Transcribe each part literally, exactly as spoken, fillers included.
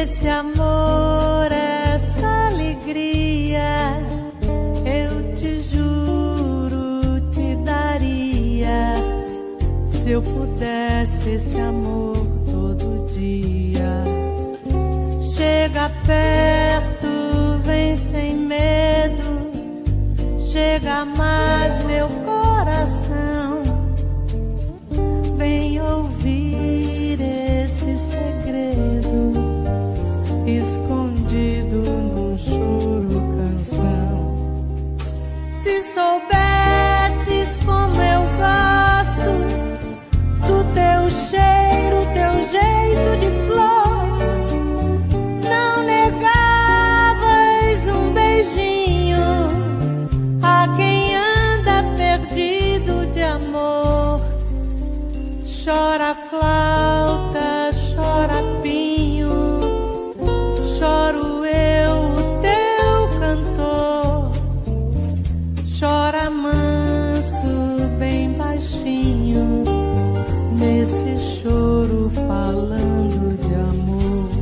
esse amor, essa alegria, eu te juro, te daria, se eu pudesse esse amor todo dia. Chega perto, vem sem medo, chega mais meu coração, vem ouvir esse segredo escondido num choro canção. Se soubesses como eu gosto do teu cheiro, teu jeito de flor, não negavas um beijinho a quem anda perdido de amor. Chora flauta, chora pinho, choro eu, o teu cantor. Chora manso, bem baixinho, nesse choro falando de amor.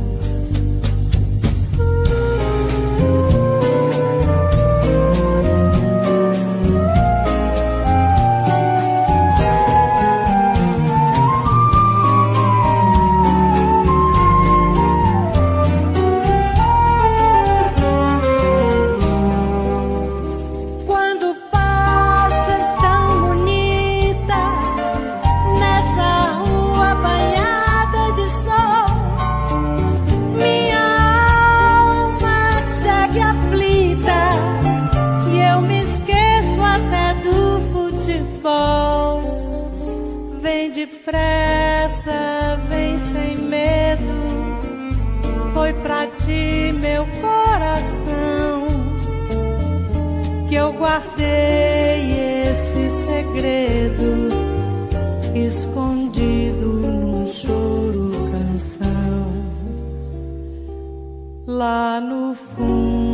Vem depressa, vem sem medo, foi pra ti meu coração que eu guardei esse segredo escondido num choro canção lá no fundo